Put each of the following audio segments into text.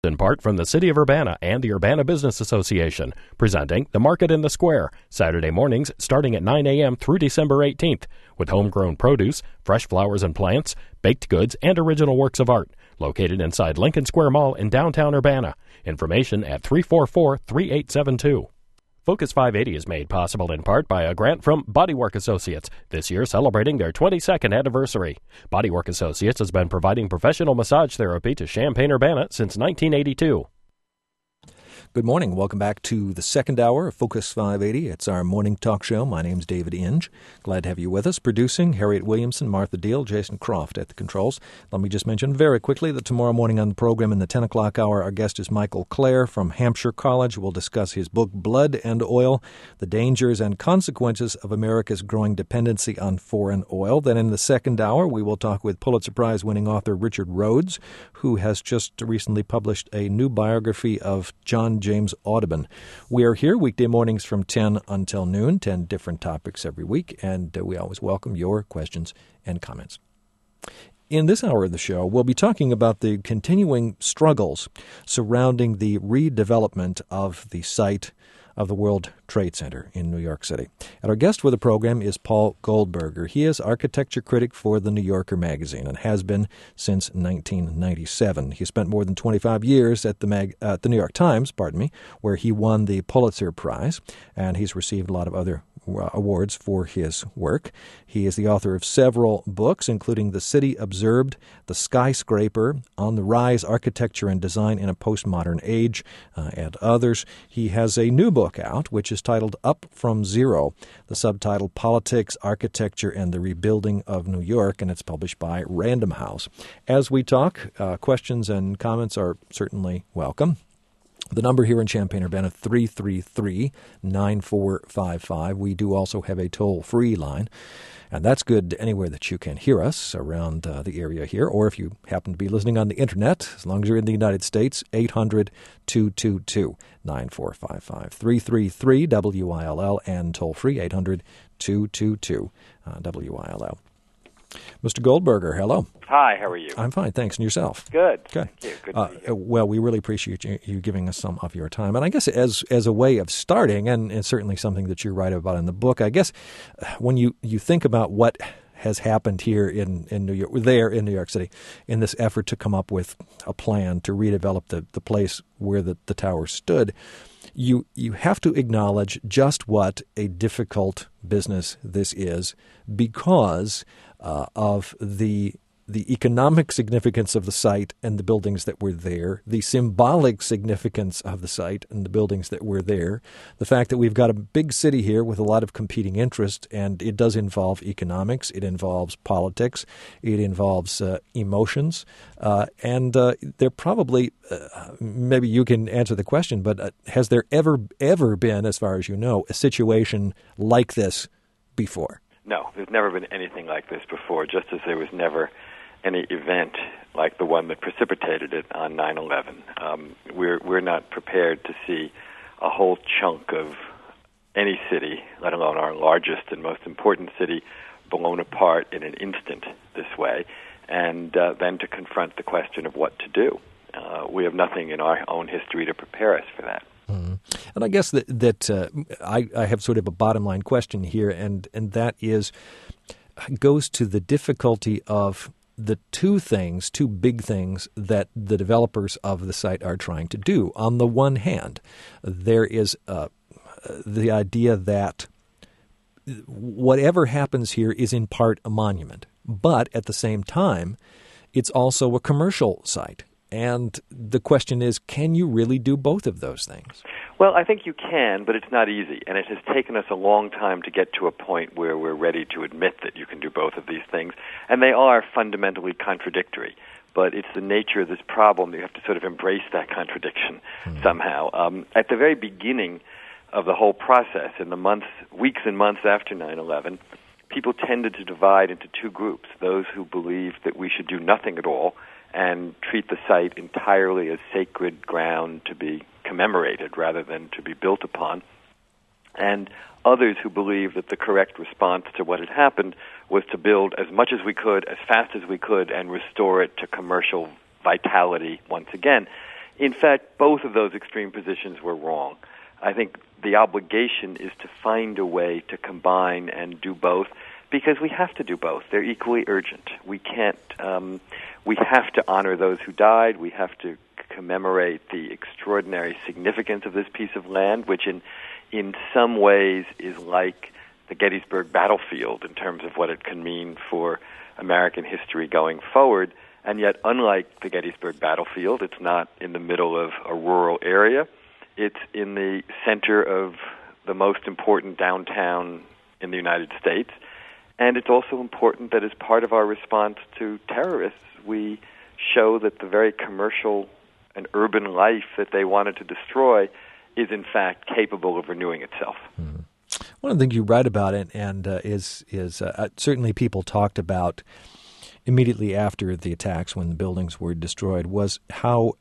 In part from the City of Urbana and the Urbana Business Association, presenting The Market in the Square, Saturday mornings starting at 9 a.m. through December 18th, with homegrown produce, fresh flowers and plants, baked goods, and original works of art, located inside Lincoln Square Mall in downtown Urbana. Information at 344-3872. Focus 580 is made possible in part by a grant from Bodywork Associates, this year celebrating their 22nd anniversary. Bodywork Associates has been providing professional massage therapy to Champaign-Urbana since 1982. Good morning. Welcome back to the second hour of Focus 580. It's our morning talk show. My name's David Inge. Glad to have you with us. Producing, Harriet Williamson, Martha Deal, Jason Croft at the controls. Let me just mention very quickly that tomorrow morning on the program in the 10 o'clock hour, our guest is Michael Clare from Hampshire College. We'll discuss his book, Blood and Oil, The Dangers and Consequences of America's Growing Dependency on Foreign Oil. Then in the second hour, we will talk with Pulitzer Prize-winning author Richard Rhodes, who has just recently published a new biography of John James Audubon. We are here weekday mornings from 10 until noon, 10 different topics every week, and we always welcome your questions and comments. In this hour of the show, we'll be talking about the continuing struggles surrounding the redevelopment of the site of the World Trade Center in New York City. And our guest for the program is Paul Goldberger. He is architecture critic for the New Yorker magazine and has been since 1997. He spent more than 25 years at the New York Times, where he won the Pulitzer Prize, and he's received a lot of other awards for his work. He is the author of several books, including The City Observed, The Skyscraper, On the Rise, Architecture and Design in a Postmodern Age, and others. He has a new book out, which is titled Up from Zero, the subtitle Politics, Architecture, and the Rebuilding of New York, and it's published by Random House. As we talk, questions and comments are certainly welcome. The number here in Champaign-Urbana, 333-9455. We do also have a toll-free line, and that's good anywhere that you can hear us around the area here, or if you happen to be listening on the Internet, as long as you're in the United States, 800-222-9455. 333-WILL and toll-free, 800-222-WILL. Mr. Goldberger, hello. Hi, how are you? I'm fine, thanks. And yourself? Good. Good. Thank you. Good to be here. Well, we really appreciate you giving us some of your time. And I guess as a way of starting, and it's certainly something that you write about in the book, I guess when you think about what has happened here in New York, in New York City, in this effort to come up with a plan to redevelop the place where the tower stood, you have to acknowledge just what a difficult business this is because of the economic significance of the site and the buildings that were there, the symbolic significance of the site and the buildings that were there, the fact that we've got a big city here with a lot of competing interests, and it does involve economics, it involves politics, it involves emotions, and there probably, maybe you can answer the question, but has there ever been, as far as you know, a situation like this before? No, there's never been anything like this before, just as there was never any event like the one that precipitated it on 9/11. We're not prepared to see a whole chunk of any city, let alone our largest and most important city, blown apart in an instant this way, and then to confront the question of what to do. We have nothing in our own history to prepare us for that. Mm-hmm. And I guess that I have sort of a bottom line question here, and that goes to the difficulty of the two big things that the developers of the site are trying to do. On the one hand, there is the idea that whatever happens here is in part a monument, but at the same time, it's also a commercial site. And the question is, can you really do both of those things? Well, I think you can, but it's not easy. And it has taken us a long time to get to a point where we're ready to admit that you can do both of these things. And they are fundamentally contradictory. But it's the nature of this problem. You have to sort of embrace that contradiction somehow. At the very beginning of the whole process, in the weeks and months after 9/11, people tended to divide into two groups, those who believed that we should do nothing at all and treat the site entirely as sacred ground to be commemorated rather than to be built upon, and others who believed that the correct response to what had happened was to build as much as we could, as fast as we could, and restore it to commercial vitality once again. In fact, both of those extreme positions were wrong. I think the obligation is to find a way to combine and do both, because we have to do both. They're equally urgent. We can't. We have to honor those who died. We have to commemorate the extraordinary significance of this piece of land, which in some ways is like the Gettysburg battlefield in terms of what it can mean for American history going forward. And yet, unlike the Gettysburg battlefield, it's not in the middle of a rural area. It's in the center of the most important downtown in the United States. And it's also important that as part of our response to terrorists, we show that the very commercial and urban life that they wanted to destroy is, in fact, capable of renewing itself. Mm-hmm. One of the things you write about it is certainly people talked about immediately after the attacks when the buildings were destroyed was how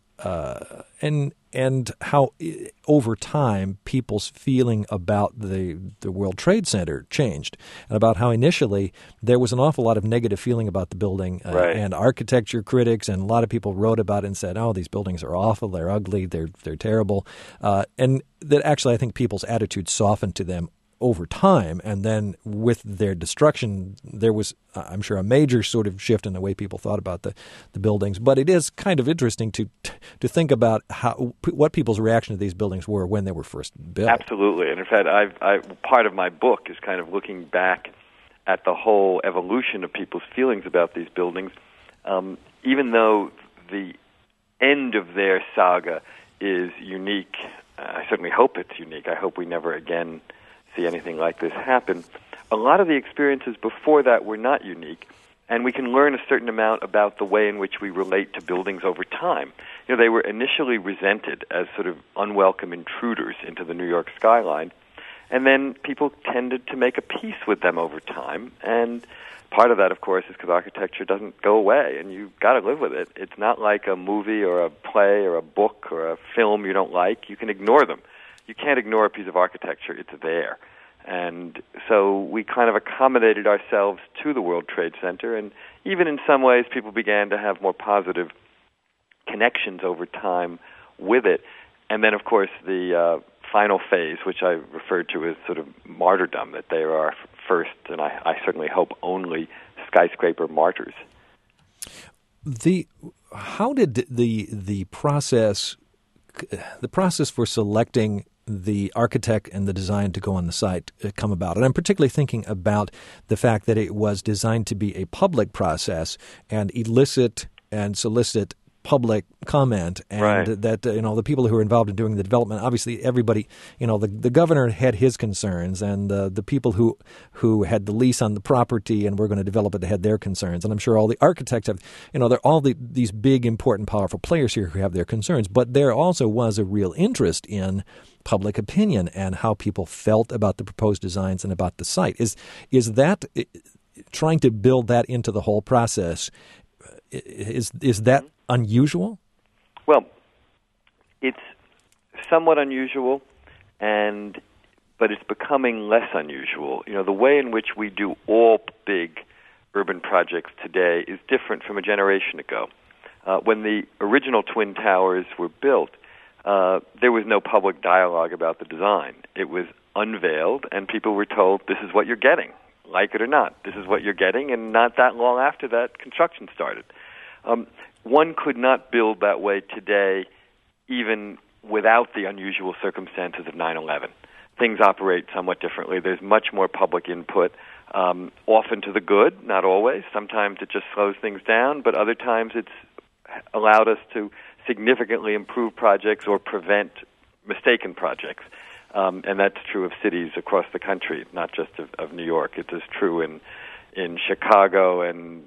and how over time people's feeling about the World Trade Center changed, and about how initially there was an awful lot of negative feeling about the building, right. And architecture critics and a lot of people wrote about it and said, "Oh, these buildings are awful, they're ugly, they're terrible," and that actually I think people's attitudes softened to them over time, and then with their destruction, there was, I'm sure, a major sort of shift in the way people thought about the buildings. But it is kind of interesting to think about what people's reaction to these buildings were when they were first built. Absolutely, and in fact, part of my book is kind of looking back at the whole evolution of people's feelings about these buildings. Even though the end of their saga is unique, I certainly hope it's unique. I hope we never again see anything like this happen. A lot of the experiences before that were not unique, and we can learn a certain amount about the way in which we relate to buildings over time. You know, they were initially resented as sort of unwelcome intruders into the New York skyline, and then people tended to make a peace with them over time, and part of that, of course, is because architecture doesn't go away, and you've got to live with it. It's not like a movie or a play or a book or a film you don't like. You can ignore them. You can't ignore a piece of architecture. It's there. And so we kind of accommodated ourselves to the World Trade Center, and even in some ways people began to have more positive connections over time with it. And then, of course, the final phase, which I referred to as sort of martyrdom, that they are our first, and I certainly hope only, skyscraper martyrs. How did the process for selecting the architect and the design to go on the site come about? And I'm particularly thinking about the fact that it was designed to be a public process and elicit and solicit public comment, and right. that the people who were involved in doing the development, obviously everybody, the governor had his concerns, and the people who had the lease on the property and were going to develop it had their concerns, and I'm sure all the architects have, they're all these big, important, powerful players here who have their concerns, but there also was a real interest in public opinion and how people felt about the proposed designs and about the site. Is that trying to build that into the whole process? Is that unusual? Well, it's somewhat unusual, but it's becoming less unusual. The way in which we do all big urban projects today is different from a generation ago. When the original Twin Towers were built, there was no public dialogue about the design. It was unveiled, and people were told, this is what you're getting. Like it or not, this is what you're getting, and not that long after that, construction started. One could not build that way today, even without the unusual circumstances of 9/11. Things operate somewhat differently. There's much more public input, often to the good, not always. Sometimes it just slows things down, but other times it's allowed us to significantly improve projects or prevent mistaken projects. And that's true of cities across the country, not just of New York. It is true in Chicago and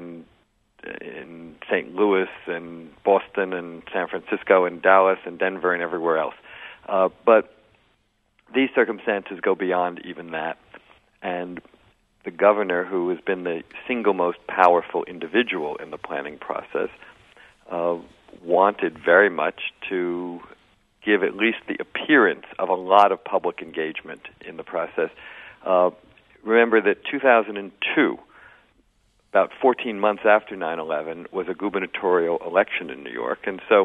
in St. Louis and Boston and San Francisco and Dallas and Denver and everywhere else. But these circumstances go beyond even that. And the governor, who has been the single most powerful individual in the planning process, wanted very much to give at least the appearance of a lot of public engagement in the process. Remember that 2002, about 14 months after 9/11, was a gubernatorial election in New York, and so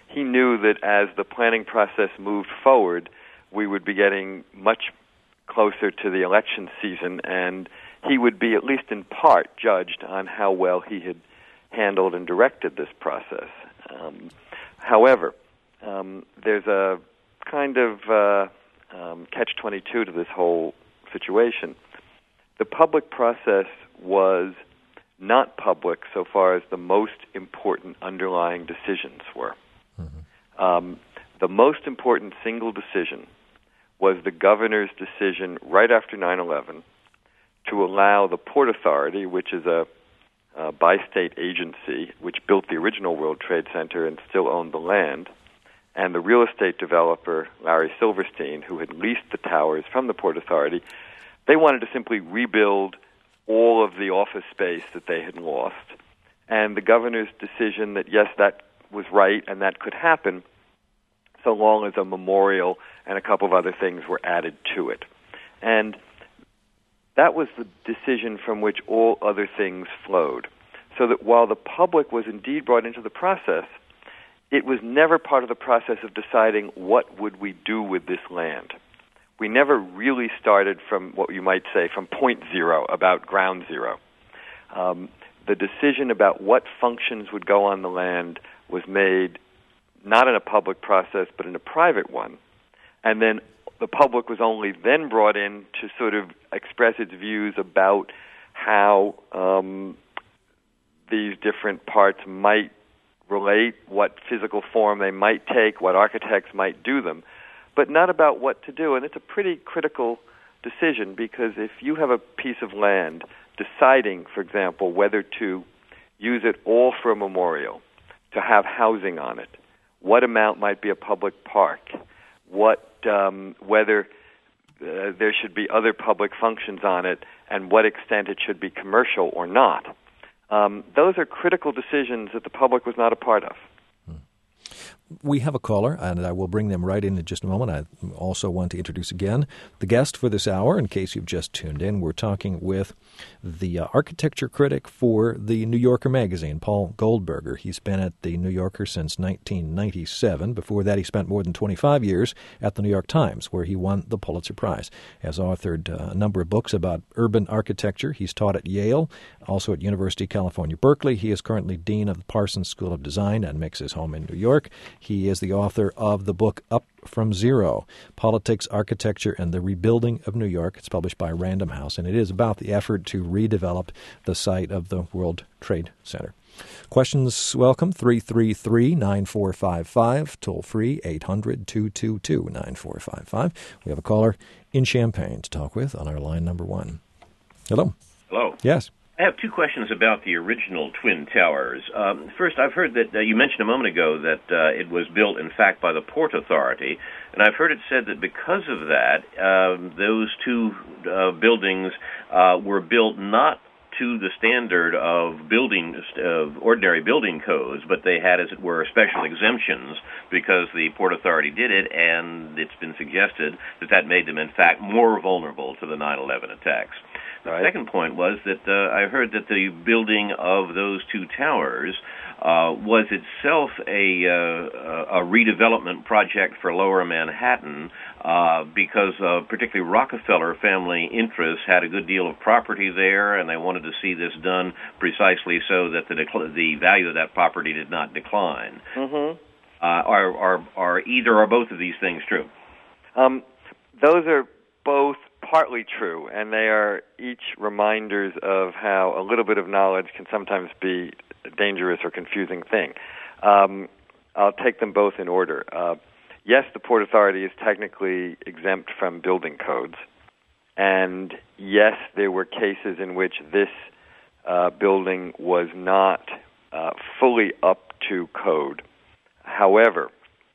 he knew that as the planning process moved forward, we would be getting much closer to the election season, and he would be, at least in part, judged on how well he had handled and directed this process. However, there's a kind of catch-22 to this whole situation. The public process was not public so far as the most important underlying decisions were. Mm-hmm. The most important single decision was the governor's decision right after 9/11 to allow the Port Authority, which is a bi-state agency which built the original World Trade Center and still owned the land, and the real estate developer, Larry Silverstein, who had leased the towers from the Port Authority, they wanted to simply rebuild all of the office space that they had lost. And the governor's decision that, yes, that was right and that could happen, so long as a memorial and a couple of other things were added to it. And that was the decision from which all other things flowed. So that while the public was indeed brought into the process, it was never part of the process of deciding what would we do with this land. We never really started from what you might say from point zero, about ground zero. The decision about what functions would go on the land was made not in a public process but in a private one. And then the public was only then brought in to sort of express its views about how these different parts might relate, what physical form they might take, what architects might do them, but not about what to do. And it's a pretty critical decision, because if you have a piece of land deciding, for example, whether to use it all for a memorial, to have housing on it, what amount might be a public park, whether there should be other public functions on it, and what extent it should be commercial or not. Those are critical decisions that the public was not a part of. We have a caller, and I will bring them right in just a moment. I also want to introduce again the guest for this hour. In case you've just tuned in, we're talking with the architecture critic for the New Yorker magazine, Paul Goldberger. He's been at the New Yorker since 1997. Before that, he spent more than 25 years at the New York Times, where he won the Pulitzer Prize. Has authored a number of books about urban architecture. He's taught at Yale, also at University of California, Berkeley. He is currently dean of the Parsons School of Design and makes his home in New York. He is the author of the book Up from Zero, Politics, Architecture, and the Rebuilding of New York. It's published by Random House, and it is about the effort to redevelop the site of the World Trade Center. Questions welcome, 333-9455, toll free, 800-222-9455. We have a caller in Champaign to talk with on our line number one. Hello. Hello. Yes. I have two questions about the original Twin Towers. First, I've heard that you mentioned a moment ago that it was built, in fact, by the Port Authority, and I've heard it said that because of that, those two buildings were built not to the standard of ordinary building codes, but they had, as it were, special exemptions because the Port Authority did it, and it's been suggested that that made them, in fact, more vulnerable to the 9/11 attacks. The second point was that I heard that the building of those two towers was itself a redevelopment project for Lower Manhattan because particularly Rockefeller family interests had a good deal of property there, and they wanted to see this done precisely so that the value of that property did not decline. Mm-hmm. Are either or both of these things true? Those are both partly true, and they are each reminders of how a little bit of knowledge can sometimes be a dangerous or confusing thing. I'll take them both in order. Yes, the Port Authority is technically exempt from building codes, and yes, there were cases in which this building was not fully up to code. However,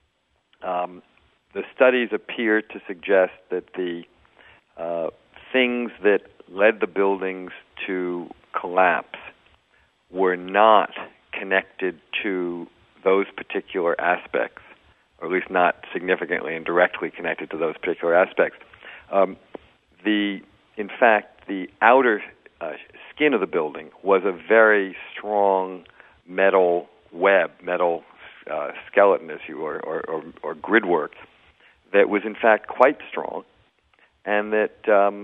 the studies appear to suggest that the things that led the buildings to collapse were not connected to those particular aspects, or at least not significantly and directly connected to those particular aspects. In fact, the outer skin of the building was a very strong metal skeleton, or grid work that was in fact quite strong, and that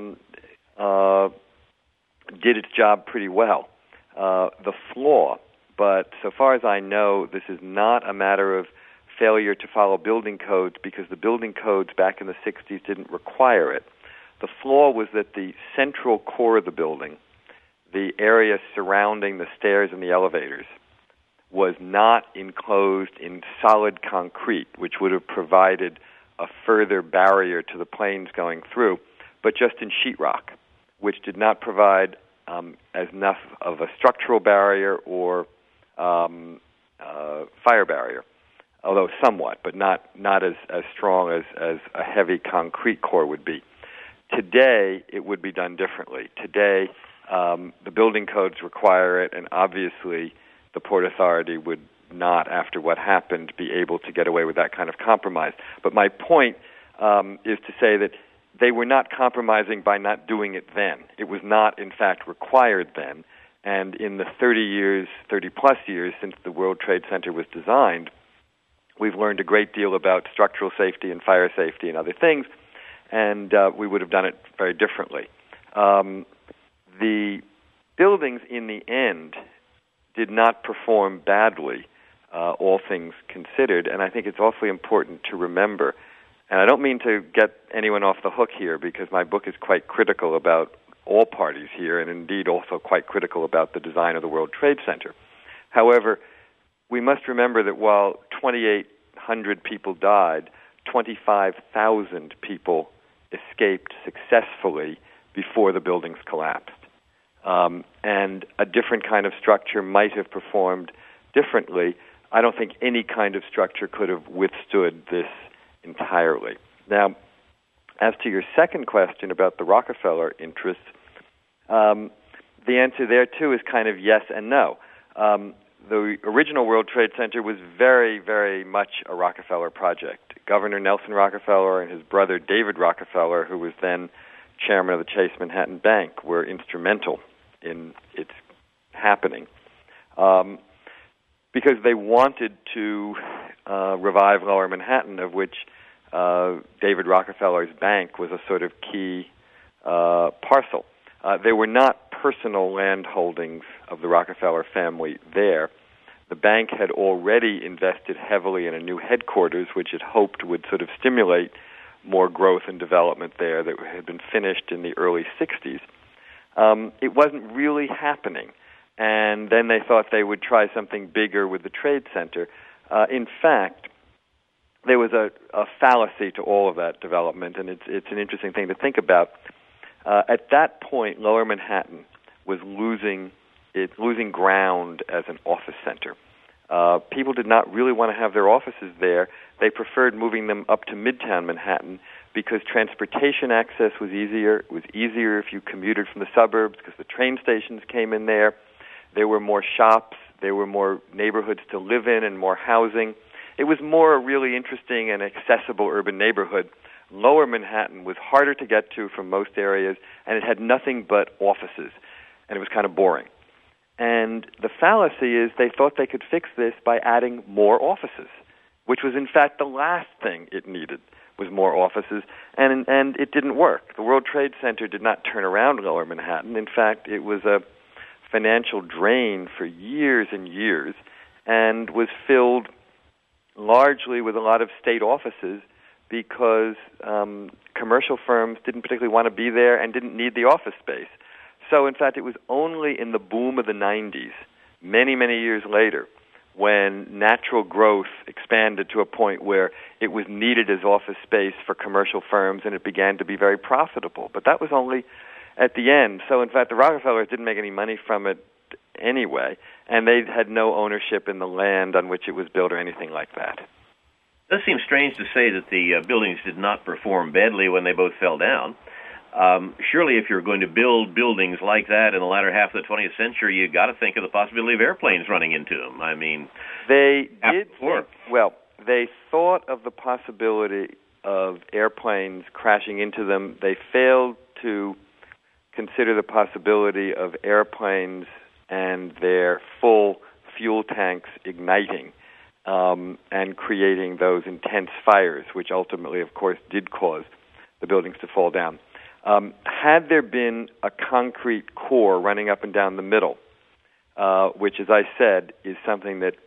did its job pretty well. The flaw, but so far as I know, this is not a matter of failure to follow building codes, because the building codes back in the 60s didn't require it. The flaw was that the central core of the building, the area surrounding the stairs and the elevators, was not enclosed in solid concrete, which would have provided a further barrier to the planes going through, but just in sheetrock, which did not provide as enough of a structural barrier or fire barrier, although somewhat, but not as strong as a heavy concrete core would be. Today, it would be done differently. Today, the building codes require it, and obviously the Port Authority would not, after what happened, be able to get away with that kind of compromise. But my point is to say that they were not compromising by not doing it then. It was not, in fact, required then. And in the 30-plus years since the World Trade Center was designed, we've learned a great deal about structural safety and fire safety and other things, and we would have done it very differently. The buildings, in the end, did not perform badly, all things considered, and I think it's awfully important to remember. And I don't mean to get anyone off the hook here, because my book is quite critical about all parties here, and indeed also quite critical about the design of the World Trade Center. However, we must remember that while 2,800 people died, 25,000 people escaped successfully before the buildings collapsed. And a different kind of structure might have performed differently. I don't think any kind of structure could have withstood this entirely. Now, as to your second question about the Rockefeller interests, the answer there, too, is kind of yes and no. The original World Trade Center was very, very much a Rockefeller project. Governor Nelson Rockefeller and his brother David Rockefeller, who was then chairman of the Chase Manhattan Bank, were instrumental in its happening, because they wanted to revive Lower Manhattan, of which David Rockefeller's bank was a sort of key parcel. They were not personal land holdings of the Rockefeller family there. The bank had already invested heavily in a new headquarters, which it hoped would sort of stimulate more growth and development there, that had been finished in the early 60s. It wasn't really happening, and then they thought they would try something bigger with the Trade Center. In fact, there was a fallacy to all of that development, and it's an interesting thing to think about. At that point, Lower Manhattan was losing ground as an office center. People did not really want to have their offices there. They preferred moving them up to Midtown Manhattan because transportation access was easier. It was easier if you commuted from the suburbs because the train stations came in there. There were more shops. There were more neighborhoods to live in and more housing. It was more a really interesting and accessible urban neighborhood. Lower Manhattan was harder to get to from most areas, and it had nothing but offices, and it was kind of boring. And the fallacy is they thought they could fix this by adding more offices, which was in fact the last thing it needed, was more offices, and it didn't work. The World Trade Center did not turn around Lower Manhattan. In fact, it was a financial drain for years and years, and was filled largely with a lot of state offices because commercial firms didn't particularly want to be there and didn't need the office space. So, in fact, it was only in the boom of the 90s, many, many years later, when natural growth expanded to a point where it was needed as office space for commercial firms, and it began to be very profitable. But that was only at the end. So, in fact, the Rockefellers didn't make any money from it anyway, and they had no ownership in the land on which it was built or anything like that. It does seem strange to say that the buildings did not perform badly when they both fell down. Surely if you're going to build buildings like that in the latter half of the 20th century, you've got to think of the possibility of airplanes running into them. I mean, they did think, well, they thought of the possibility of airplanes crashing into them. They failed to consider the possibility of airplanes and their full fuel tanks igniting. and creating those intense fires, which ultimately, of course, did cause the buildings to fall down. Had there been a concrete core running up and down the middle, which, as I said, is something that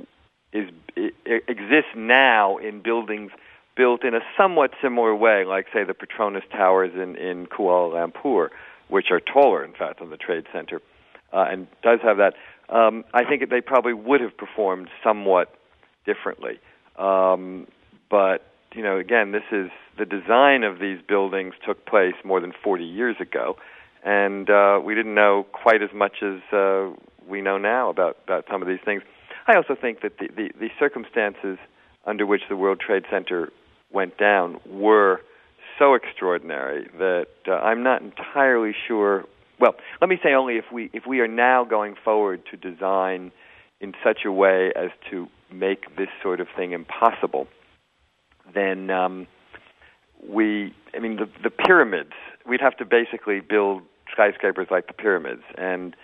exists now in buildings built in a somewhat similar way, like, say, the Petronas Towers in Kuala Lumpur, which are taller, in fact, than the Trade Center, and does have that. I think they probably would have performed somewhat differently. But, again, this is the design of these buildings took place more than 40 years ago, and we didn't know quite as much as we know now about some of these things. I also think that the circumstances under which the World Trade Center went down were so extraordinary that I'm not entirely sure. Well, let me say only if we are now going forward to design in such a way as to make this sort of thing impossible, then the pyramids, we'd have to basically build skyscrapers like the pyramids, and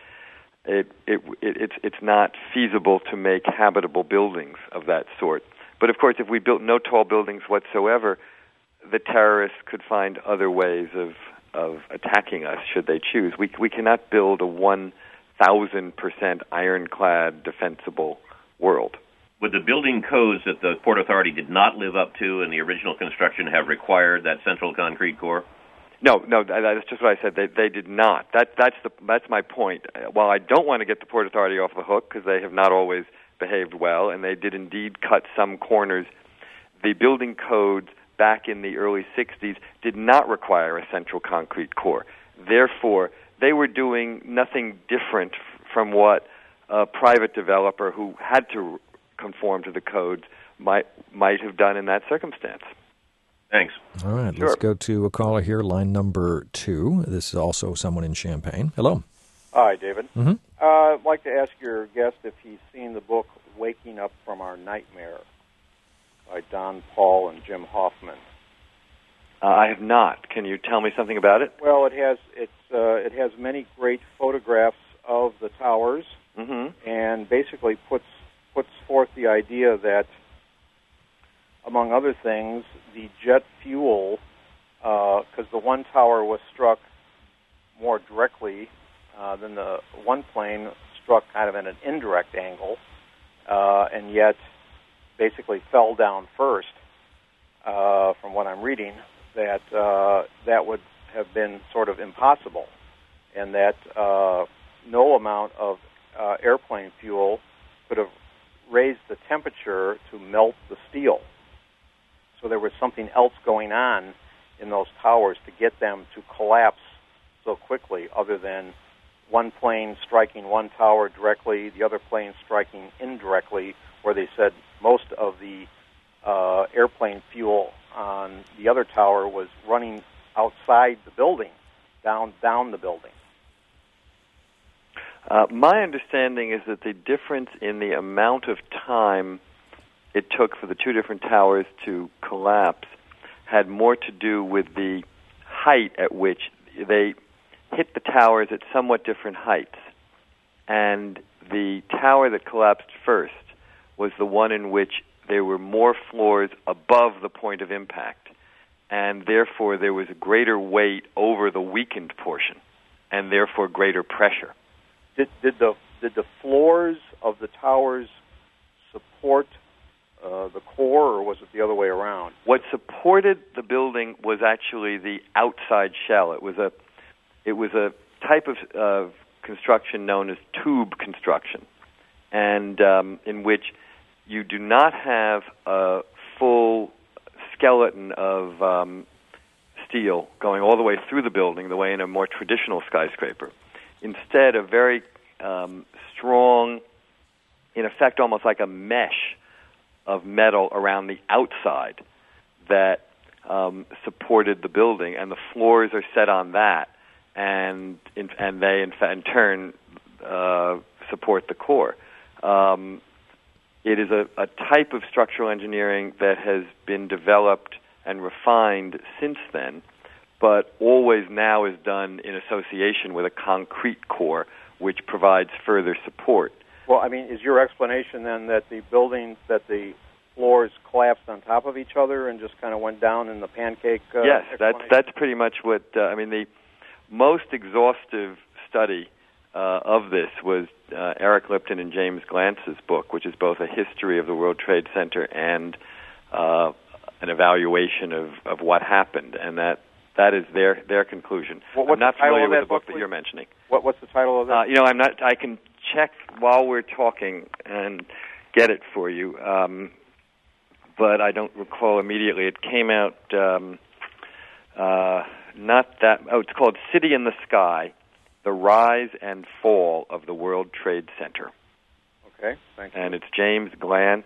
it's not feasible to make habitable buildings of that sort. But, of course, if we built no tall buildings whatsoever, the terrorists could find other ways of attacking us should they choose. We cannot build a 1,000% ironclad defensible world. Would the building codes that the Port Authority did not live up to in the original construction have required that central concrete core? No, that's just what I said. They did not. That's my point. While I don't want to get the Port Authority off the hook, because they have not always behaved well, and they did indeed cut some corners, the building codes back in the early 60s did not require a central concrete core. Therefore, they were doing nothing different from what a private developer who had to conform to the codes might have done in that circumstance. Thanks. All right, Sure. Let's go to a caller here, line number 2. This is also someone in Champaign. Hello. Hi, David. Mm-hmm. I'd like to ask your guest if he's seen the book Waking Up from Our Nightmare by Don Paul and Jim Hoffman. I have not. Can you tell me something about it? Well, it has many great photographs of the towers, and basically puts forth the idea that, among other things, the jet fuel, because the one tower was struck more directly than the one plane struck kind of at an indirect angle, and yet basically fell down first, from what I'm reading, that would have been sort of impossible, and that no amount of airplane fuel could have raised the temperature to melt the steel. So there was something else going on in those towers to get them to collapse so quickly, other than one plane striking one tower directly, the other plane striking indirectly, where they said most of the airplane fuel on the other tower was running outside the building, down the building. My understanding is that the difference in the amount of time it took for the two different towers to collapse had more to do with the height at which they hit the towers at somewhat different heights. And the tower that collapsed first was the one in which there were more floors above the point of impact, and therefore there was a greater weight over the weakened portion, and therefore greater pressure. Did the floors of the towers support the core, or was it the other way around? What supported the building was actually the outside shell. It was a type of construction known as tube construction, and in which you do not have a full skeleton of steel going all the way through the building the way in a more traditional skyscraper. Instead, a very strong, in effect almost like a mesh of metal around the outside that supported the building, and the floors are set on that, and they in turn support the core. It is a type of structural engineering that has been developed and refined since then, but always now is done in association with a concrete core, which provides further support. Well, I mean, is your explanation then that the floors collapsed on top of each other and just kind of went down in the pancake? Yes, that's pretty much what the most exhaustive study of this was Eric Lipton and James Glantz's book, which is both a history of the World Trade Center and an evaluation of what happened, and that is their conclusion. I'm not familiar with the book that you're mentioning. What's the title of that? I'm not. I can check while we're talking and get it for you, but I don't recall immediately. It came out it's called City in the Sky: The Rise and Fall of the World Trade Center. Okay, thank you. And it's James Glantz,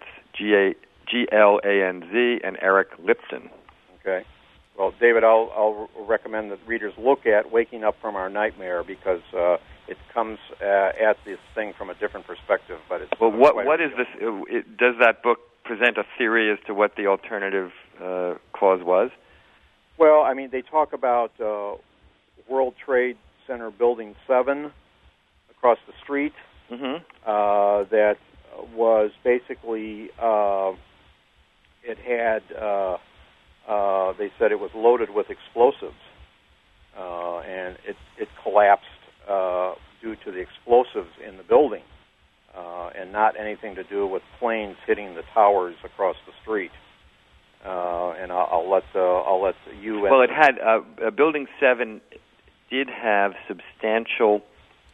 Glanz, and Eric Lipton. Okay. Well, David, I'll recommend that readers look at Waking Up from Our Nightmare, because it comes at this thing from a different perspective. But it's what is this? Does that book present a theory as to what the alternative cause was? Well, I mean, they talk about World Trade Center Building 7 across the street. Mm-hmm. That was basically it had. They said it was loaded with explosives, and it collapsed due to the explosives in the building, and not anything to do with planes hitting the towers across the street. And I'll let you. Well, it had Building 7 did have substantial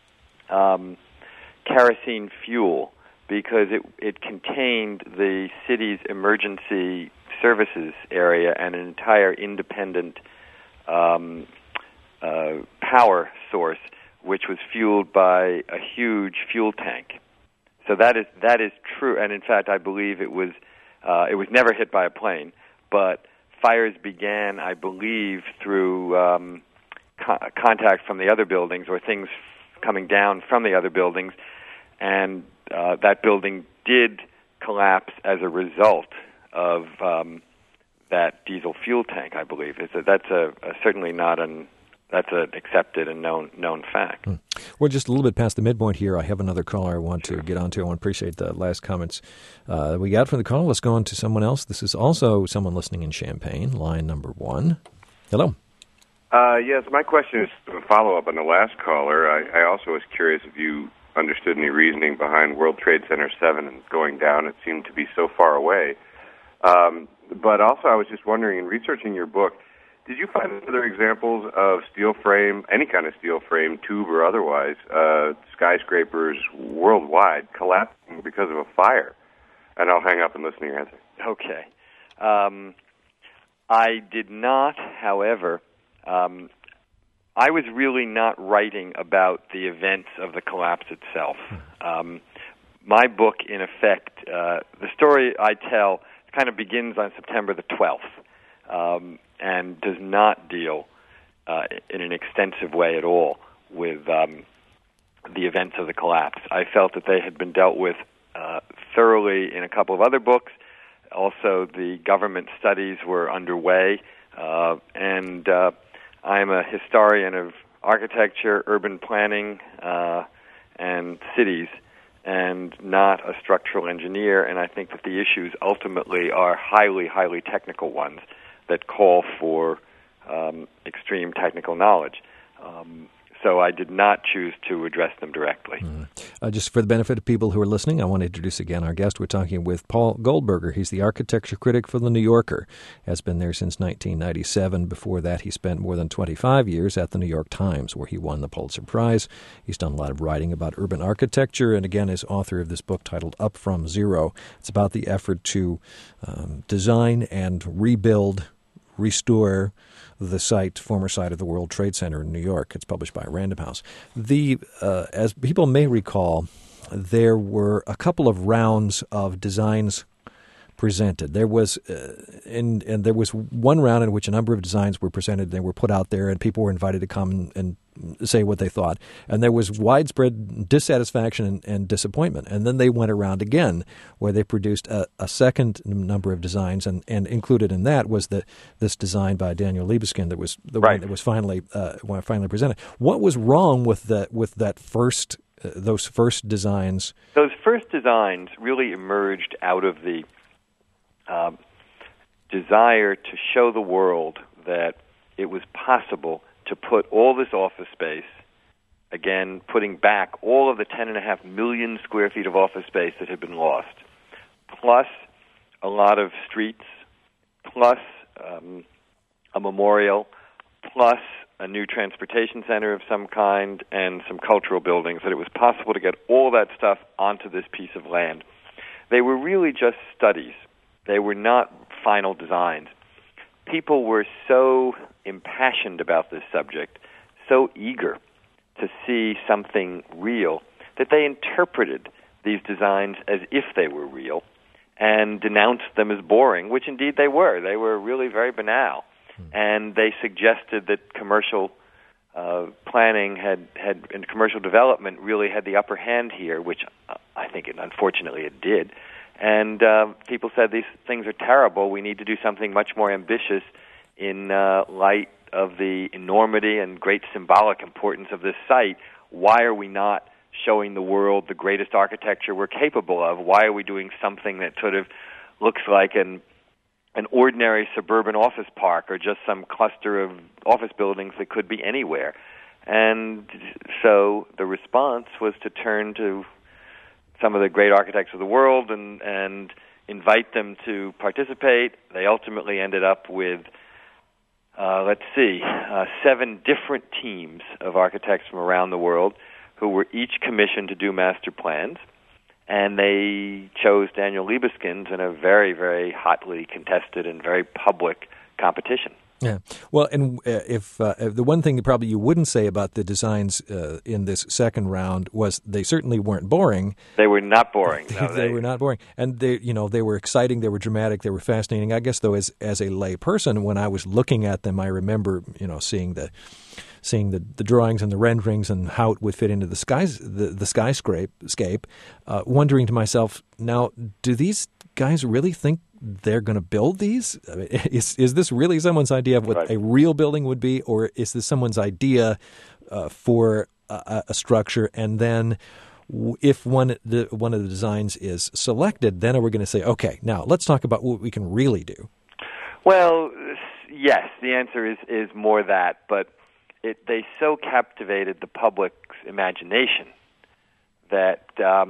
kerosene fuel, because it contained the city's emergency services area and an entire independent power source, which was fueled by a huge fuel tank. So that is true, and in fact, I believe it was never hit by a plane, but fires began, I believe, through contact from the other buildings or things coming down from the other buildings, and that building did collapse as a result of that diesel fuel tank, I believe. That's certainly not that's an accepted and known fact. We're just a little bit past the midpoint here. I have another caller I want to get onto. I want to appreciate the last comments we got from the call. Let's go on to someone else. This is also someone listening in Champaign, line number 1. Hello. Yes, my question is a follow-up on the last caller. I also was curious if you understood any reasoning behind World Trade Center 7 and going down. It seemed to be so far away. But also I was just wondering, in researching your book, did you find other examples of steel frame, any kind of steel frame, tube or otherwise, skyscrapers worldwide collapsing because of a fire? And I'll hang up and listen to your answer. Okay. I did not, however. I was really not writing about the events of the collapse itself. My book, in effect, the story I tell kind of begins on September the 12th and does not deal in an extensive way at all with the events of the collapse. I felt that they had been dealt with thoroughly in a couple of other books. Also, the government studies were underway, and I'm a historian of architecture, urban planning, and cities, and not a structural engineer, and I think that the issues ultimately are highly, highly technical ones that call for extreme technical knowledge. So I did not choose to address them directly. Just for the benefit of people who are listening, I want to introduce again our guest. We're talking with Paul Goldberger. He's the architecture critic for The New Yorker. Has been there since 1997. Before that, he spent more than 25 years at The New York Times, where he won the Pulitzer Prize. He's done a lot of writing about urban architecture, and again is author of this book titled Up From Zero. It's about the effort to design and rebuild, restore the former site of the World Trade Center in New York. It's published by Random House. As people may recall, there were a couple of rounds of designs presented. There was there was one round in which a number of designs were presented. They were put out there, and people were invited to come and say what they thought. And there was widespread dissatisfaction and disappointment. And then they went around again, where they produced a second number of designs, and included in that was this design by Daniel Libeskind that was the one that was finally presented. What was wrong with that first those first designs? Those first designs really emerged out of the desire to show the world that it was possible to put all this office space, again, putting back all of the 10.5 million square feet of office space that had been lost, plus a lot of streets, plus a memorial, plus a new transportation center of some kind, and some cultural buildings, that it was possible to get all that stuff onto this piece of land. They were really just studies. They were not final designs. People were so impassioned about this subject, so eager to see something real, that they interpreted these designs as if they were real and denounced them as boring, which indeed they were. They were really very banal. And they suggested that commercial planning and commercial development really had the upper hand here, which I think, unfortunately, it did. And people said these things are terrible. We need to do something much more ambitious in light of the enormity and great symbolic importance of this site. Why are we not showing the world the greatest architecture we're capable of? Why are we doing something that sort of looks like an ordinary suburban office park or just some cluster of office buildings that could be anywhere? And so the response was to turn to some of the great architects of the world and invite them to participate. They ultimately ended up with, 7 different teams of architects from around the world who were each commissioned to do master plans. And they chose Daniel Libeskind in a very, very hotly contested and very public competition. Yeah. Well, and if the one thing that probably you wouldn't say about the designs in this second round was they certainly weren't boring. They were not boring. No, they were not boring, and they were exciting. They were dramatic. They were fascinating. I guess though, as a lay person, when I was looking at them, I remember seeing the drawings and the renderings and how it would fit into the skyscape, wondering to myself, now, do these guys really think they're going to build these? I mean, is this really someone's idea of what a real building would be, or is this someone's idea for a structure? And then, if one of the designs is selected, then are we going to say, okay, now let's talk about what we can really do? Well, yes, the answer is more that, but they so captivated the public's imagination that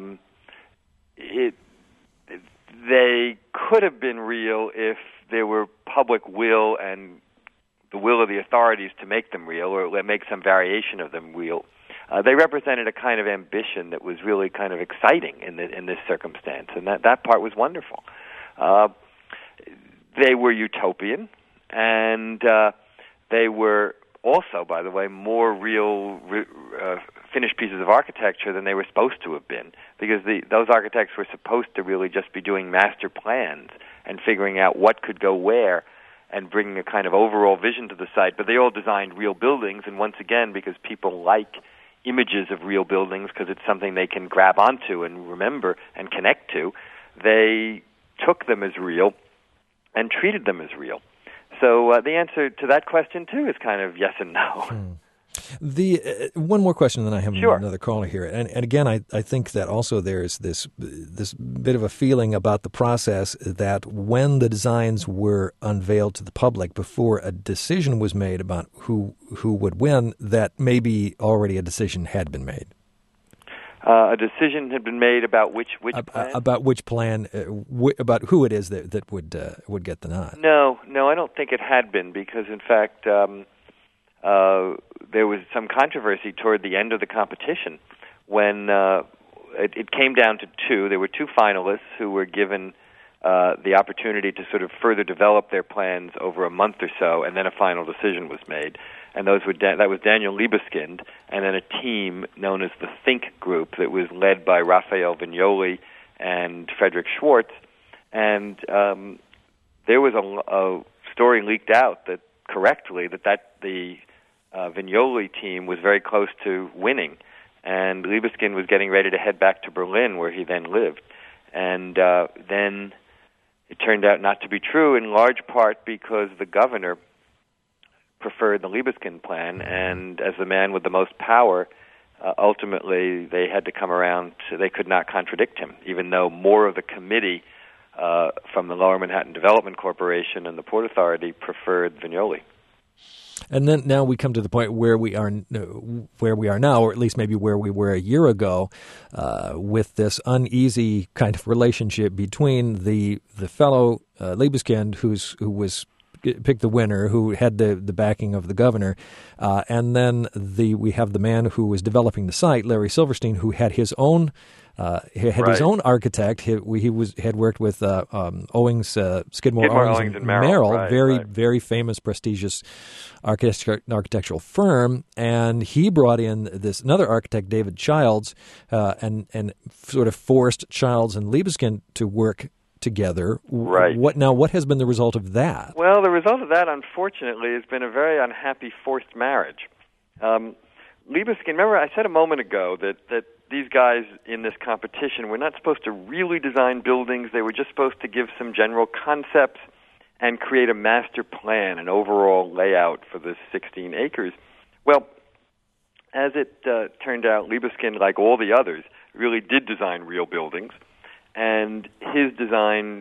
they could have been real if there were public will and the will of the authorities to make them real, or make some variation of them real. They represented a kind of ambition that was really kind of exciting in this circumstance, and that part was wonderful. They were utopian, and they were also, by the way, more real finished pieces of architecture than they were supposed to have been, because those architects were supposed to really just be doing master plans and figuring out what could go where and bringing a kind of overall vision to the site. But they all designed real buildings, and once again, because people like images of real buildings because it's something they can grab onto and remember and connect to, they took them as real and treated them as real. So the answer to that question, too, is kind of yes and no. The one more question, then I have Sure. another caller here. And again, I think that also there's this bit of a feeling about the process that when the designs were unveiled to the public before a decision was made about who would win, that maybe already a decision had been made. A decision had been made about which plan? About which plan, about who it is that would get the nod. No, I don't think it had been, because in fact there was some controversy toward the end of the competition when it came down to two. There were two finalists who were given the opportunity to sort of further develop their plans over a month or so, and then a final decision was made. And that was Daniel Libeskind, and then a team known as the Think Group that was led by Raphael Vignoli and Frederick Schwartz. And there was a story leaked out that the Vignoli team was very close to winning, and Libeskind was getting ready to head back to Berlin, where he then lived. And then it turned out not to be true, in large part because the governor preferred the Libeskind plan, and as the man with the most power, ultimately they had to come around to, they could not contradict him, even though more of the committee from the Lower Manhattan Development Corporation and the Port Authority preferred Vignoli. And then now we come to the point where we are now, or at least maybe where we were a year ago, with this uneasy kind of relationship between the fellow Libeskind, who was picked the winner, who had the backing of the governor, and then we have the man who was developing the site, Larry Silverstein, who had his own. His own architect. He had worked with Owings, Skidmore, Owings and Merrill, very famous, prestigious architectural firm, and he brought in this another architect, David Childs, and sort of forced Childs and Libeskind to work together. Right. What has been the result of that? Well, the result of that, unfortunately, has been a very unhappy forced marriage. Libeskind, remember I said a moment ago that these guys in this competition were not supposed to really design buildings. They were just supposed to give some general concepts and create a master plan, an overall layout for the 16 acres. Well, as it turned out, Libeskind, like all the others, really did design real buildings, and his plan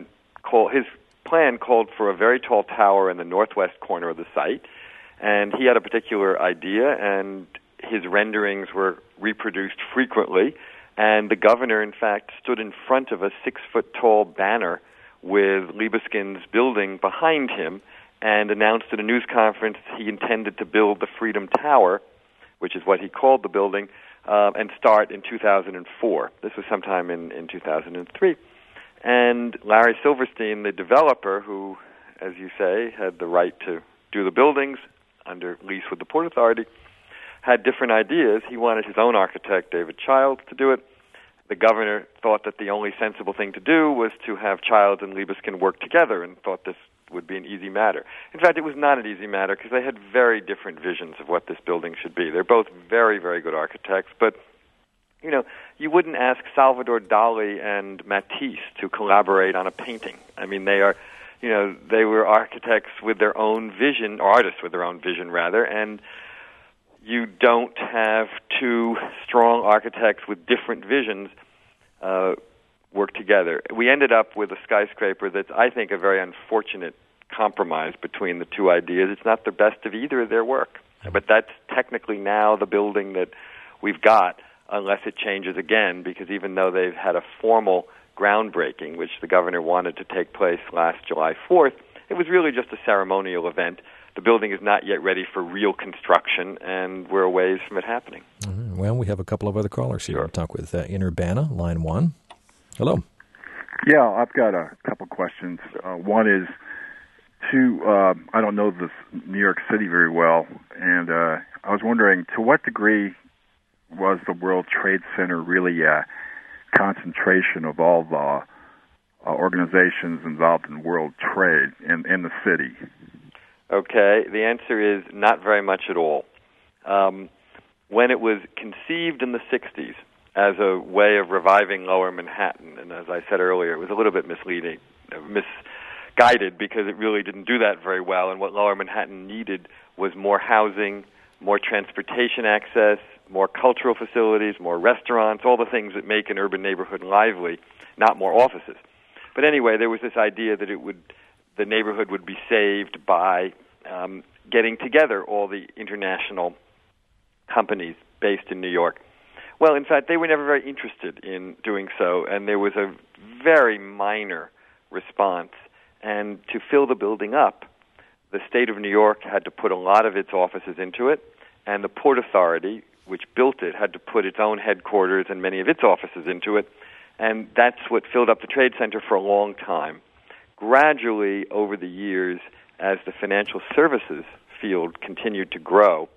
called for a very tall tower in the northwest corner of the site, and he had a particular idea, and his renderings were reproduced frequently, and the governor, in fact, stood in front of a 6-foot-tall banner with Libeskind's building behind him and announced at a news conference he intended to build the Freedom Tower, which is what he called the building, and start in 2004. This was sometime in 2003. And Larry Silverstein, the developer, who, as you say, had the right to do the buildings under lease with the Port Authority, had different ideas. He wanted his own architect, David Childs, to do it. The governor thought that the only sensible thing to do was to have Childs and Libeskind work together, and thought this would be an easy matter. In fact, it was not an easy matter because they had very different visions of what this building should be. They're both very, very good architects, but you wouldn't ask Salvador Dali and Matisse to collaborate on a painting. I mean, they were architects with their own vision, or artists with their own vision, rather, and you don't have two strong architects with different visions work together. We ended up with a skyscraper that's, I think, a very unfortunate compromise between the two ideas. It's not the best of either of their work, but that's technically now the building that we've got, unless it changes again, because even though they've had a formal groundbreaking, which the governor wanted to take place last July 4th, it was really just a ceremonial event. The building is not yet ready for real construction, and we're a ways from it happening. Well, we have a couple of other callers here. Sure. We'll talk with in Urbana, line 1. Hello. Yeah, I've got a couple questions. One is I don't know this New York City very well, and I was wondering, to what degree was the World Trade Center really a concentration of all the organizations involved in world trade in the city? Okay, the answer is not very much at all. When it was conceived in the 60s as a way of reviving Lower Manhattan, and as I said earlier, it was a little bit misguided because it really didn't do that very well, and what Lower Manhattan needed was more housing, more transportation access, more cultural facilities, more restaurants, all the things that make an urban neighborhood lively, not more offices. But anyway, there was this idea that the neighborhood would be saved by getting together all the international companies based in New York. Well, in fact, they were never very interested in doing so, and there was a very minor response. And to fill the building up, the state of New York had to put a lot of its offices into it, and the Port Authority, which built it, had to put its own headquarters and many of its offices into it, and that's what filled up the Trade Center for a long time. Gradually, over the years, as the financial services field continued to grow,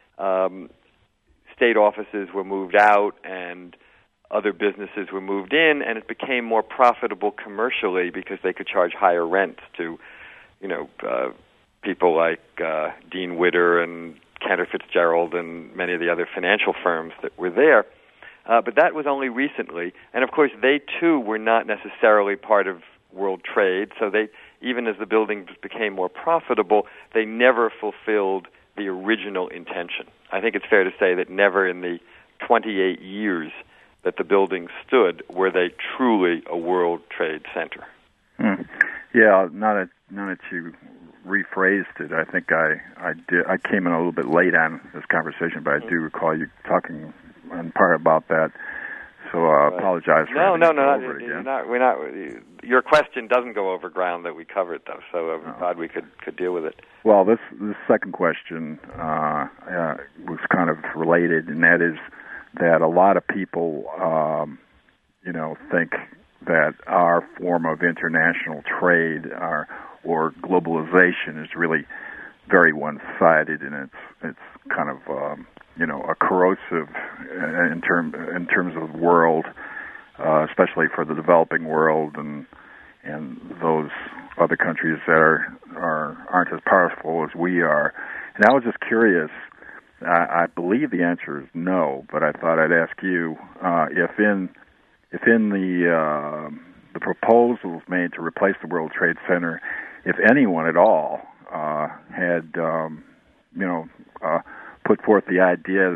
state offices were moved out and other businesses were moved in, and it became more profitable commercially because they could charge higher rents to, people like Dean Witter and Cantor Fitzgerald and many of the other financial firms that were there. But that was only recently, and of course they too were not necessarily part of world trade, so they, even as the buildings became more profitable, they never fulfilled the original intention. I think it's fair to say that never in the 28 years that the buildings stood, were they truly a World Trade Center? Yeah, now that you rephrased it, I think I did. I came in a little bit late on this conversation, but I do recall you talking in part about that. So I apologize for no, over it again. We're not. Your question doesn't go over ground that we covered, though. So I'm glad we could deal with it. Well, this second question was kind of related, and that is that a lot of people, think that our form of international trade or globalization is really very one-sided, and it's kind of a corrosive in terms of the world, especially for the developing world and those other countries that aren't as powerful as we are. And I was just curious. I believe the answer is no, but I thought I'd ask you if in the proposals made to replace the World Trade Center, if anyone at all had put forth the idea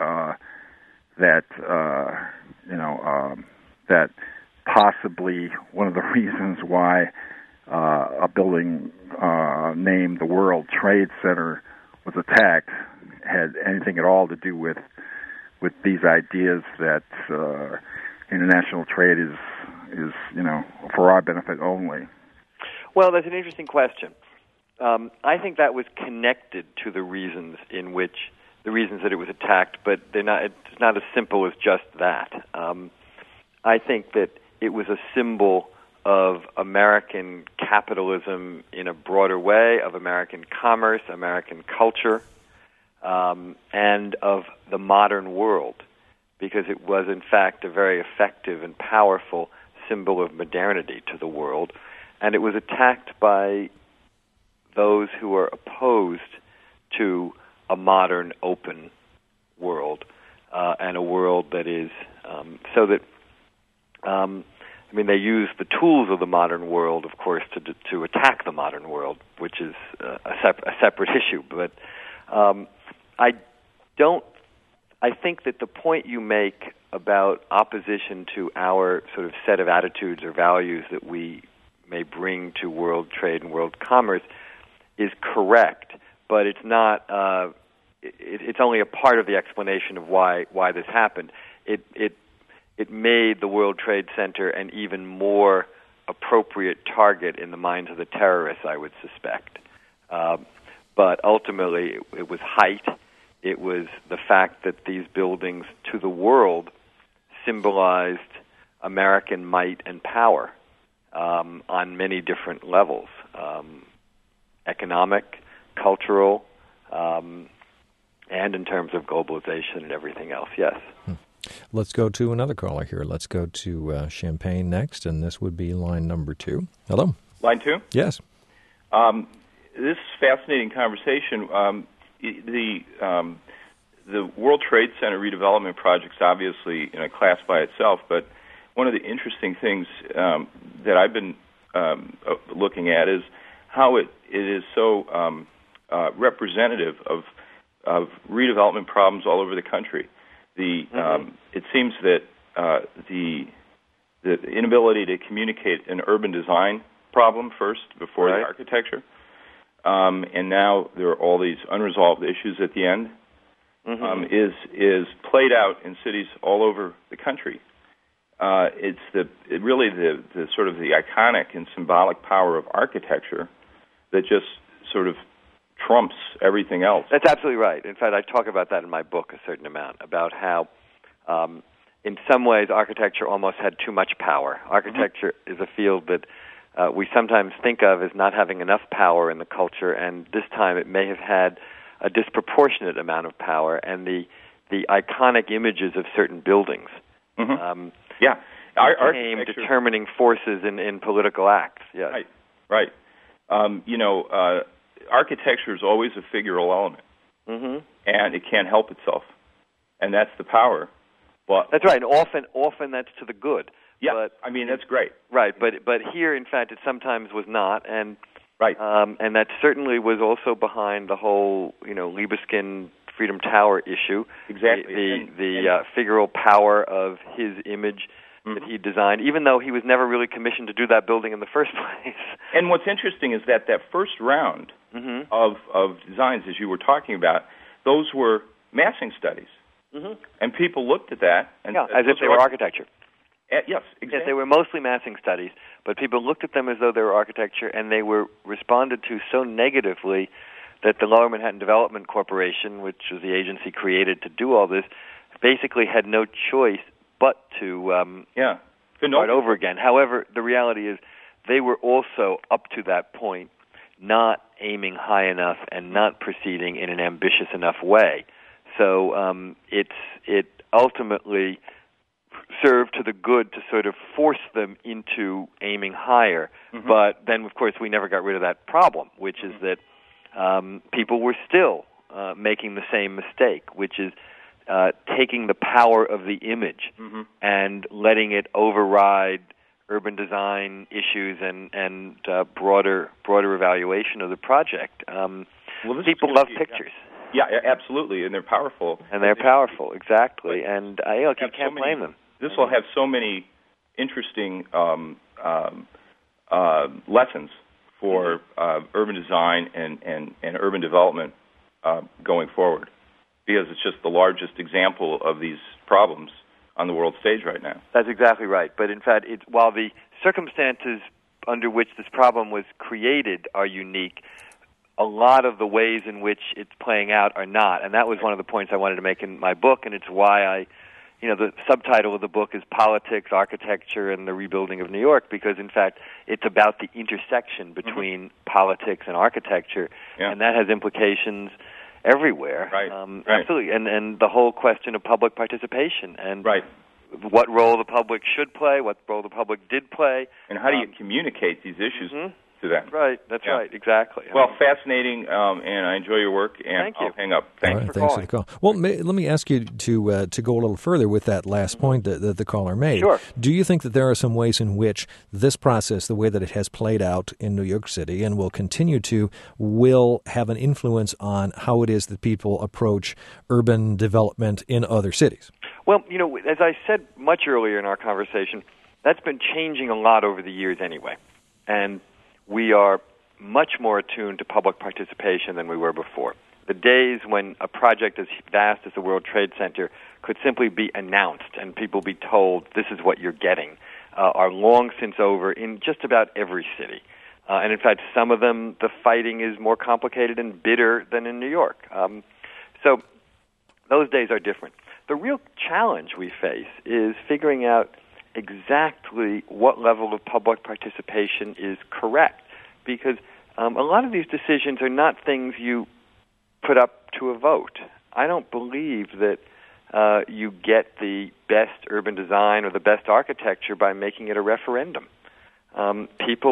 that possibly one of the reasons why a building named the World Trade Center was attacked had anything at all to do with these ideas that international trade is for our benefit only. Well, that's an interesting question. I think that was connected to the reasons that it was attacked, but it's not as simple as just that. I think that it was a symbol of American capitalism in a broader way, of American commerce, American culture, and of the modern world, because it was, in fact, a very effective and powerful symbol of modernity to the world. And it was attacked by those who are opposed to a modern, open world, and a world that is they use the tools of the modern world, of course, to attack the modern world, which is a separate issue. But I think that the point you make about opposition to our sort of set of attitudes or values that we may bring to world trade and world commerce is correct, but it's not. It's only a part of the explanation of why this happened. It made the World Trade Center an even more appropriate target in the minds of the terrorists, I would suspect. But ultimately, it was height. It was the fact that these buildings to the world symbolized American might and power on many different levels, economic, cultural, and in terms of globalization and everything else, yes. Let's go to another caller here. Let's go to Champaign next, and this would be line number 2. Hello. Line 2? Yes. This is fascinating conversation. The World Trade Center redevelopment project is obviously in a class by itself, but one of the interesting things that I've been looking at is how it is so representative of redevelopment problems all over the country. It seems that the inability to communicate an urban design problem first before the architecture, and now there are all these unresolved issues at the end, is played out in cities all over the country. It's really the sort of the iconic and symbolic power of architecture that just sort of trumps everything else. That's absolutely right. In fact, I talk about that in my book a certain amount, about how in some ways architecture almost had too much power. Architecture is a field that we sometimes think of as not having enough power in the culture, and this time it may have had a disproportionate amount of power, and the iconic images of certain buildings became determining forces in political acts. Yes. Right. Architecture is always a figural element, and it can't help itself, and that's the power. But that's right, and often that's to the good. Yeah, but, that's great. Right, but here, in fact, it sometimes was not, and right, and that certainly was also behind the whole, Libeskind Freedom Tower issue. Exactly. The figural power of his image that he designed, even though he was never really commissioned to do that building in the first place. And what's interesting is that first round of designs, as you were talking about, those were massing studies. And people looked at that. And as if they were architecture. Yes, exactly. Yes, they were mostly massing studies, but people looked at them as though they were architecture, and they were responded to so negatively that the Lower Manhattan Development Corporation, which was the agency created to do all this, basically had no choice but to start over again. However, the reality is they were also, up to that point, not aiming high enough and not proceeding in an ambitious enough way. So it ultimately served to the good to sort of force them into aiming higher. But then, of course, we never got rid of that problem, which is that people were still making the same mistake, which is taking the power of the image and letting it override urban design issues and broader evaluation of the project. People love pictures. Yeah, absolutely, and they're powerful. And they're powerful, exactly. And you can't blame them. This will have so many interesting lessons for urban design and urban development going forward, because it's just the largest example of these problems on the world stage right now. That's exactly right. But in fact, while the circumstances under which this problem was created are unique, a lot of the ways in which it's playing out are not. And that was one of the points I wanted to make in my book, and it's why the subtitle of the book is Politics, Architecture, and the Rebuilding of New York, because, in fact, it's about the intersection between politics and architecture, and that has implications everywhere. Right. Absolutely. And the whole question of public participation and what role the public should play, what role the public did play. And how do you communicate these issues to them? Right. That's right. Exactly. Well, fascinating, and I enjoy your work, and Thank you. I'll hang up. Thanks for thanks calling. for the call. Well, let me ask you to go a little further with that last point that the caller made. Sure. Do you think that there are some ways in which this process, the way that it has played out in New York City and will continue to, will have an influence on how it is that people approach urban development in other cities? Well, as I said much earlier in our conversation, that's been changing a lot over the years anyway. And we are much more attuned to public participation than we were before. The days when a project as vast as the World Trade Center could simply be announced and people be told this is what you're getting are long since over in just about every city. And in fact, some of them, the fighting is more complicated and bitter than in New York. So those days are different. The real challenge we face is figuring out exactly what level of public participation is correct, because a lot of these decisions are not things you put up to a vote. I don't believe that you get the best urban design or the best architecture by making it a referendum. Some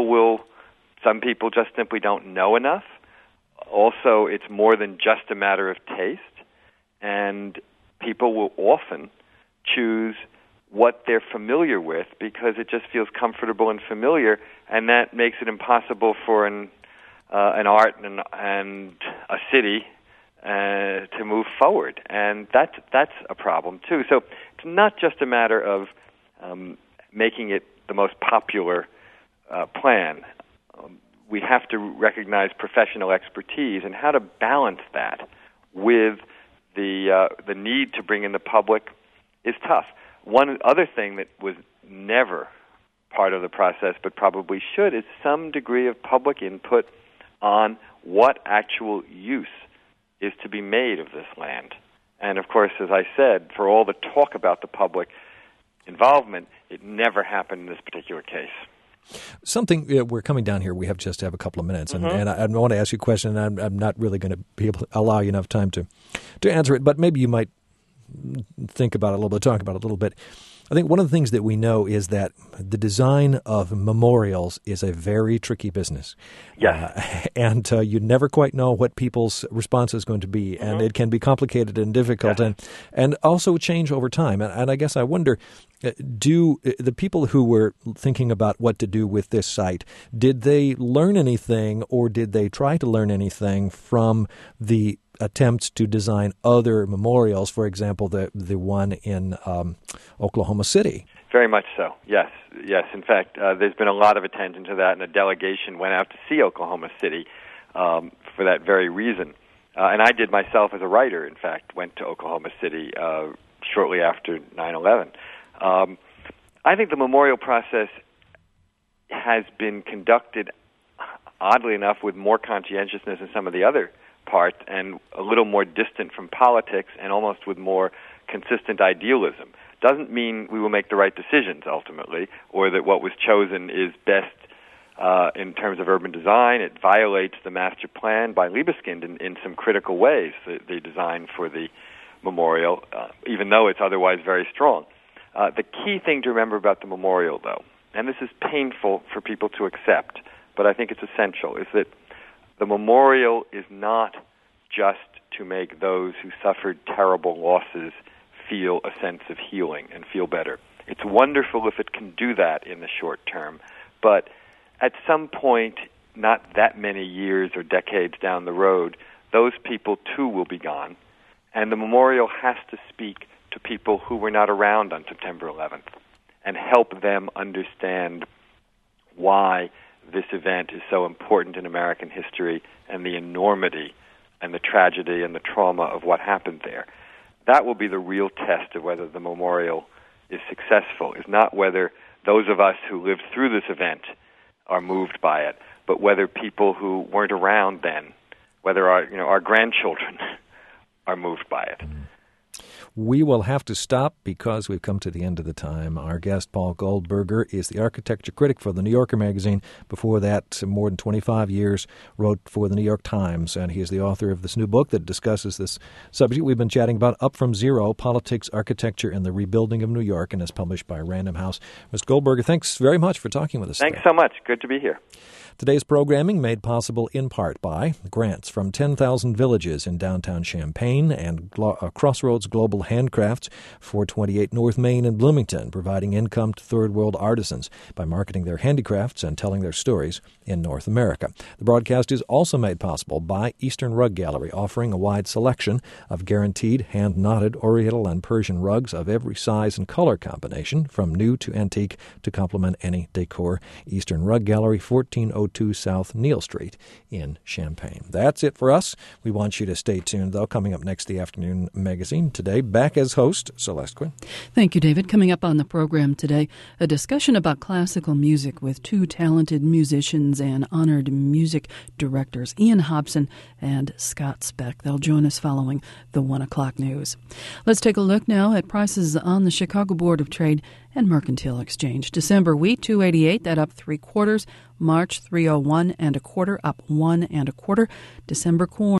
people just simply don't know enough. Also, it's more than just a matter of taste, and people will often choose what they're familiar with because it just feels comfortable and familiar, and that makes it impossible for an art and a city to move forward, and that's a problem too. So it's not just a matter of making it the most popular plan. We have to recognize professional expertise and how to balance that with the need to bring in the public is tough. One other thing that was never part of the process but probably should is some degree of public input on what actual use is to be made of this land. And of course, as I said, for all the talk about the public involvement, it never happened in this particular case. Something, we're coming down here. We just have a couple of minutes, and I want to ask you a question, and I'm not really going to be able to allow you enough time to answer it, but maybe you might think about it a little bit, talk about it a little bit. I think one of the things that we know is that the design of memorials is a very tricky business. Yes. And you never quite know what people's response is going to be, and it can be complicated and difficult and also change over time. And I guess I wonder, do the people who were thinking about what to do with this site, did they learn anything or did they try to learn anything from the attempts to design other memorials, for example, the one in Oklahoma City. Very much so, yes. In fact, there's been a lot of attention to that, and a delegation went out to see Oklahoma City for that very reason. And I did myself as a writer, in fact, went to Oklahoma City shortly after 9/11. I think the memorial process has been conducted, oddly enough, with more conscientiousness in some of the other parts and a little more distant from politics and almost with more consistent idealism. Doesn't mean we will make the right decisions ultimately, or that what was chosen is best in terms of urban design. It violates the master plan by Libeskind in some critical ways, the design for the memorial, even though it's otherwise very strong. The key thing to remember about the memorial, though, and this is painful for people to accept, but I think it's essential, is that the memorial is not just to make those who suffered terrible losses feel a sense of healing and feel better. It's wonderful if it can do that in the short term, but at some point, not that many years or decades down the road, those people too will be gone, and the memorial has to speak to people who were not around on September 11th and help them understand why this event is so important in American history and the enormity and the tragedy and the trauma of what happened there. That will be the real test of whether the memorial is successful, is not whether those of us who lived through this event are moved by it, but whether people who weren't around then, whether our grandchildren are moved by it. We will have to stop because we've come to the end of the time. Our guest, Paul Goldberger, is the architecture critic for the New Yorker magazine. Before that, more than 25 years, wrote for the New York Times, and he is the author of this new book that discusses this subject we've been chatting about, Up From Zero, Politics, Architecture, and the Rebuilding of New York, and is published by Random House. Mr. Goldberger, thanks very much for talking with us Thanks today. so much. Good to be here. Today's programming made possible in part by grants from 10,000 villages in downtown Champaign and Crossroads Global Handcrafts, 428 North Main in Bloomington, providing income to third world artisans by marketing their handicrafts and telling their stories in North America. The broadcast is also made possible by Eastern Rug Gallery, offering a wide selection of guaranteed hand-knotted Oriental and Persian rugs of every size and color combination, from new to antique, to complement any decor. Eastern Rug Gallery, 1402 South Neal Street in Champaign. That's it for us. We want you to stay tuned, though. Coming up next, the Afternoon Magazine. Today, back as host, Celeste Quinn. Thank you, David. Coming up on the program today, a discussion about classical music with two talented musicians and honored music directors, Ian Hobson and Scott Speck. They'll join us following the 1 o'clock news. Let's take a look now at prices on the Chicago Board of Trade and Mercantile Exchange. December wheat, $2.88, that up 3/4. March, $3.01 1/4, up 1 1/4. December corn,